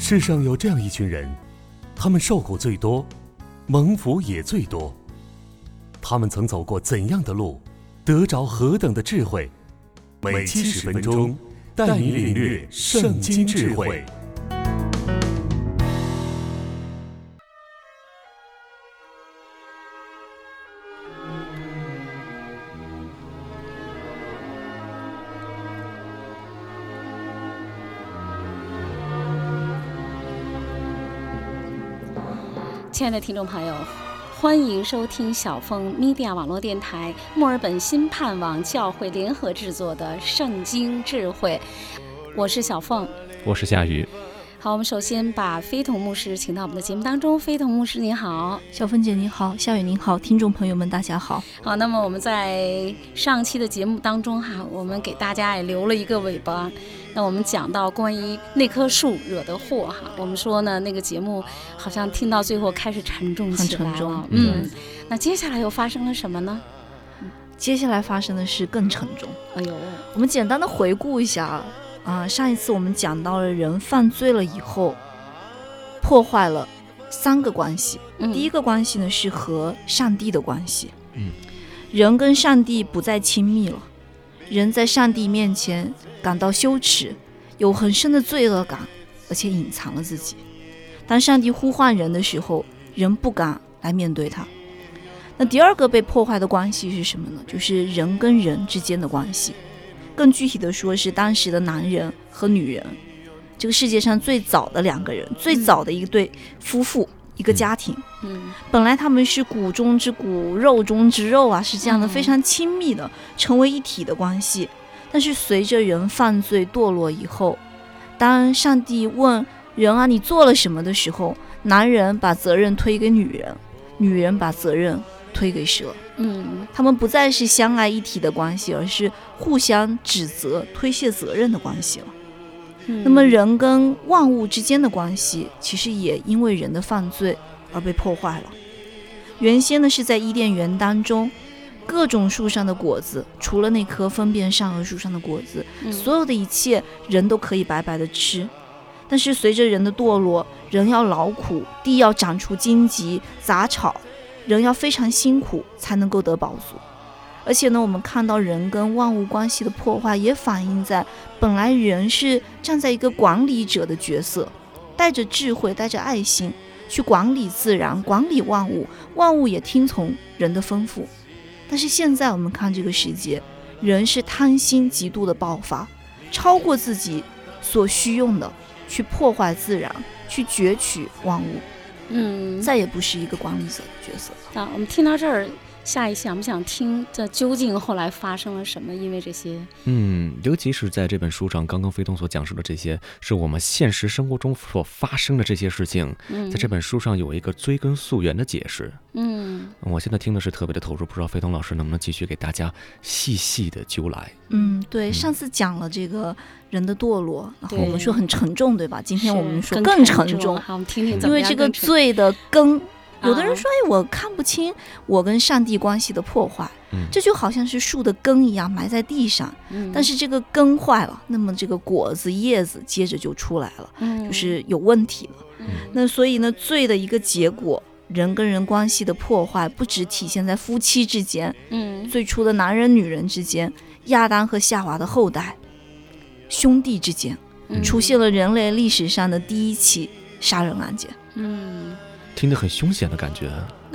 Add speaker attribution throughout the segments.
Speaker 1: 世上有这样一群人，他们受苦最多，蒙福也最多。他们曾走过怎样的路，得着何等的智慧？每70分钟，带你领略圣经智慧。
Speaker 2: 亲爱的听众朋友，欢迎收听小凤 Media 网络电台墨尔本新盼望教会联合制作的圣经智慧，我是小凤，
Speaker 3: 我是夏雨。
Speaker 2: 好，我们首先把非同牧师请到我们的节目当中。非同牧师您好。
Speaker 4: 小凤姐您好，夏雨您好，听众朋友们大家好。
Speaker 2: 好，那么我们在上期的节目当中我们给大家也留了一个尾巴。那我们讲到关于那棵树惹的祸我们说呢，那个节目好像听到最后开始沉重起来了，
Speaker 4: 很沉重。
Speaker 2: 那接下来又发生了什么呢？
Speaker 4: 接下来发生的事更沉重。
Speaker 2: 哎呦，
Speaker 4: 我们简单的回顾一下上一次我们讲到了人犯罪了以后，破坏了3个关系。第一个关系呢是和上帝的关系。人跟上帝不再亲密了，人在上帝面前感到羞耻，有很深的罪恶感，而且隐藏了自己。当上帝呼唤人的时候，人不敢来面对他。那第二个被破坏的关系是什么呢？就是人跟人之间的关系。更具体的说，是当时的男人和女人，这个世界上最早的2个人，最早的一对夫妇，一个家庭。本来他们是骨中之骨，肉中之肉是这样的非常亲密的，成为一体的关系。但是随着人犯罪堕落以后，当上帝问人你做了什么的时候，男人把责任推给女人，女人把责任推给蛇。他们不再是相爱一体的关系，而是互相指责推卸责任的关系了。那么人跟万物之间的关系其实也因为人的犯罪而被破坏了。原先呢是在伊甸园当中，各种树上的果子，除了那颗分辨善恶树上的果子，所有的一切人都可以白白的吃。但是随着人的堕落，人要劳苦，地要长出荆棘杂草，人要非常辛苦才能够得饱足。而且呢，我们看到人跟万物关系的破坏，也反映在本来人是站在一个管理者的角色，带着智慧，带着爱心去管理自然，管理万物，万物也听从人的吩咐。但是现在我们看这个世界，人是贪心极度的爆发，超过自己所需用的，去破坏自然，去攫取万物。再也不是一个管理者的角色。
Speaker 2: 我们听到这儿，下一想不想听这究竟后来发生了什么？因为这些
Speaker 3: 尤其是在这本书上，刚刚飞东所讲述的这些是我们现实生活中所发生的这些事情，在这本书上有一个追根溯源的解释。我现在听的是特别的投入，不知道飞东老师能不能继续给大家细细的揪来。
Speaker 4: 对，上次讲了这个人的堕落，然后我们说很沉重，对吧？今天我们说更沉重。
Speaker 2: 好，我们听听
Speaker 4: 因为这个罪的根，有的人说我看不清我跟上帝关系的破坏，这就好像是树的根一样埋在地上，但是这个根坏了，那么这个果子叶子接着就出来了，就是有问题了。那所以呢，罪的一个结果，人跟人关系的破坏不只体现在夫妻之间，最初的男人女人之间，亚当和夏娃的后代，兄弟之间，出现了人类历史上的第1起杀人案件。
Speaker 3: 听得很凶险的感觉。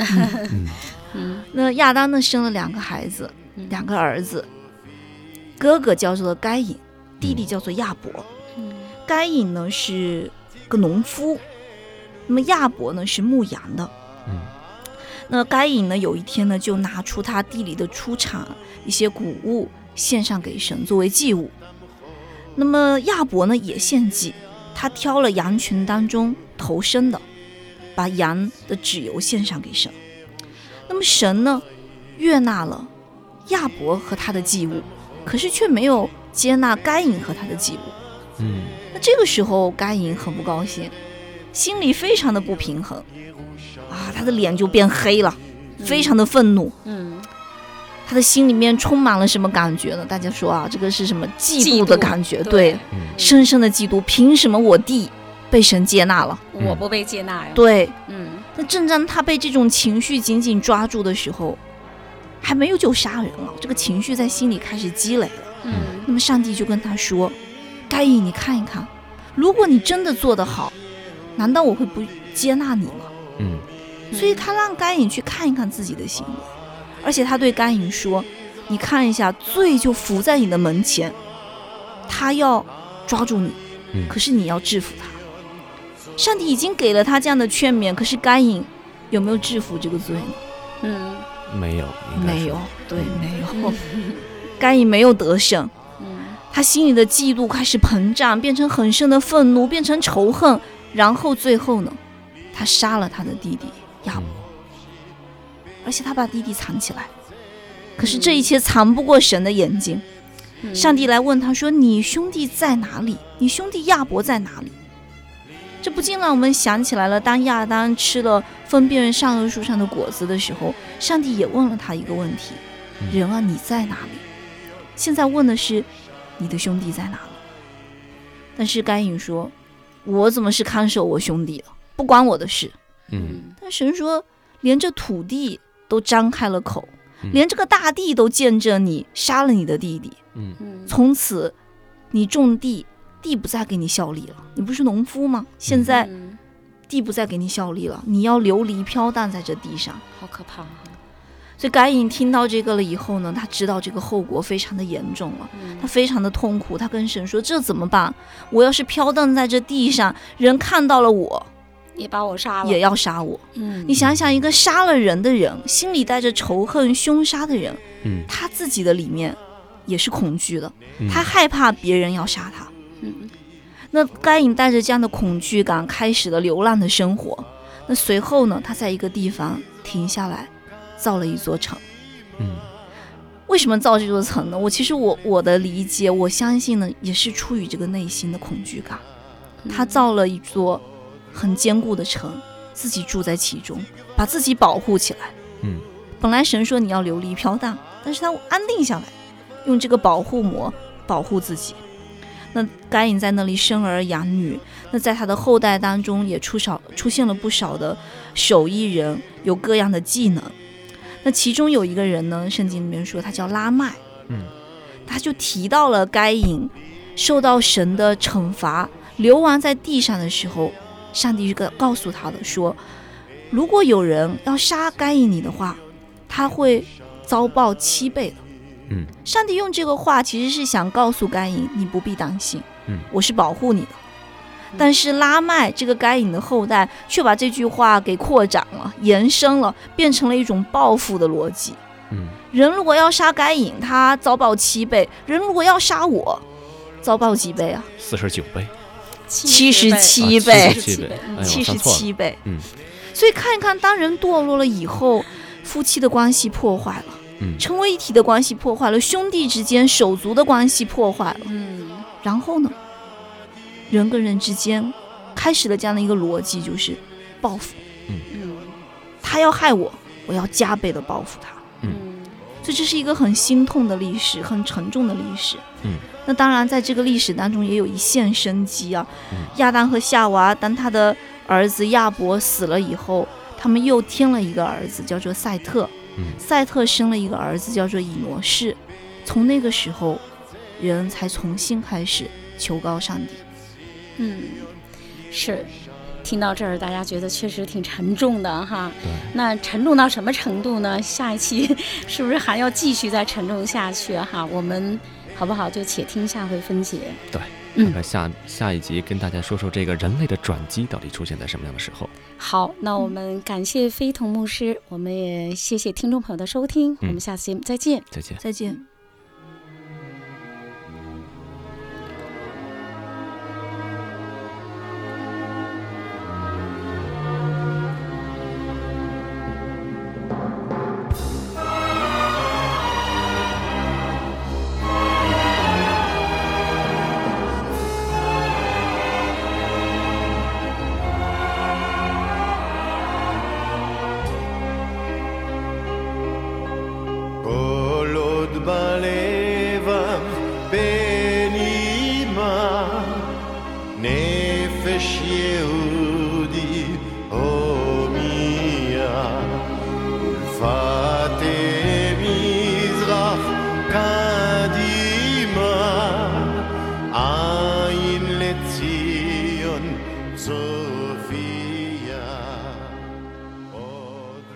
Speaker 4: 那亚当呢生了2个孩子，2个儿子，哥哥叫做该隐，弟弟叫做亚伯。该隐呢是个农夫，那么亚伯呢是牧羊的。那该隐呢有一天呢就拿出他地里的出产一些谷物献上给神作为祭物。那么亚伯呢也献祭，他挑了羊群当中头生的，把羊的脂油献上给神。那么神呢悦纳了亚伯和他的祭物，可是却没有接纳该隐和他的祭物。那这个时候该隐很不高兴，心里非常的不平衡他的脸就变黑了，非常的愤怒。他的心里面充满了什么感觉呢？大家说这个是什么？嫉妒的感觉。对，深深的嫉妒，凭什么我弟被神接纳了，
Speaker 2: 我不被接纳呀。
Speaker 4: 对，那正当他被这种情绪紧紧抓住的时候，还没有就杀人了，这个情绪在心里开始积累了。那么上帝就跟他说，该隐，你看一看，如果你真的做得好，难道我会不接纳你吗？所以他让该隐去看一看自己的行为，而且他对该隐说，你看一下，罪就伏在你的门前，他要抓住你，可是你要制服他。上帝已经给了他这样的劝勉，可是该隐有没有制服这个罪呢？
Speaker 3: 没有，
Speaker 4: 没有，对，没有。该隐没有得胜，他心里的嫉妒开始膨胀，变成很深的愤怒，变成仇恨，然后最后呢，他杀了他的弟弟亚伯，而且他把弟弟藏起来。可是这一切藏不过神的眼睛。上帝来问他说，你兄弟在哪里？你兄弟亚伯在哪里？这不禁让我们想起来了，当亚当吃了分辨善恶树上的果子的时候，上帝也问了他一个问题，人啊，你在哪里？现在问的是你的兄弟在哪里？但是该隐说，我怎么是看守我兄弟了，不关我的事。但神说，连这土地都张开了口，连这个大地都见证你杀了你的弟弟。从此你种地，地不再给你效力了，你不是农夫吗？现在地不再给你效力了，你要流离飘荡在这地上，
Speaker 2: 好可怕。
Speaker 4: 所以该隐听到这个了以后呢，他知道这个后果非常的严重了，他非常的痛苦，他跟神说，这怎么办？我要是飘荡在这地上，人看到了我
Speaker 2: 也把我杀了，
Speaker 4: 也要杀我。你想想，一个杀了人的人，心里带着仇恨凶杀的人，他自己的里面也是恐惧的，他害怕别人要杀他。那该隐带着这样的恐惧感开始了流浪的生活。那随后呢，他在一个地方停下来造了一座城。为什么造这座城呢？我的理解，我相信呢，也是出于这个内心的恐惧感。他造了一座很坚固的城，自己住在其中，把自己保护起来。本来神说你要流离飘荡，但是他安定下来，用这个保护膜保护自己。那该隐在那里生儿养女，那在他的后代当中也出现了不少的手艺人，有各样的技能。那其中有一个人呢，圣经里面说他叫拉麦，他就提到了该隐受到神的惩罚，流亡在地上的时候，上帝就告诉他的说，如果有人要杀该隐你的话，他会遭报7倍的。上帝用这个话其实是想告诉该隐，你不必担心，我是保护你的。但是拉麦这个该隐的后代却把这句话给扩展了，延伸了，变成了一种报复的逻辑。人如果要杀该隐，他遭报7倍；人如果要杀我，遭报几倍啊
Speaker 3: ？49倍
Speaker 4: ，77倍
Speaker 3: ，77
Speaker 4: 倍。所以看一看，当人堕落了以后，夫妻的关系破坏了，成为一体的关系破坏了，兄弟之间手足的关系破坏了。然后呢，人跟人之间开始了这样的一个逻辑，就是报复。他要害我，我要加倍的报复他。所以这是一个很心痛的历史，很沉重的历史。那当然在这个历史当中也有一线生机啊。亚当和夏娃当他的儿子亚伯死了以后，他们又添了一个儿子叫做赛特。赛特生了一个儿子叫做以挪士。从那个时候，人才重新开始求告上帝。
Speaker 2: 是，听到这儿大家觉得确实挺沉重的哈。那沉重到什么程度呢？下一期是不是还要继续再沉重下去哈？我们好不好就且听下回分解。
Speaker 3: 对，下一集跟大家说说这个人类的转机到底出现在什么样的时候。
Speaker 2: 好，那我们感谢非同牧师，我们也谢谢听众朋友的收听，我们下次节目再见。
Speaker 4: 再见。
Speaker 5: בלבב בנימה נפש חופש יהודי הומיה ולפתי מזרח קדימה עין לציון צופיה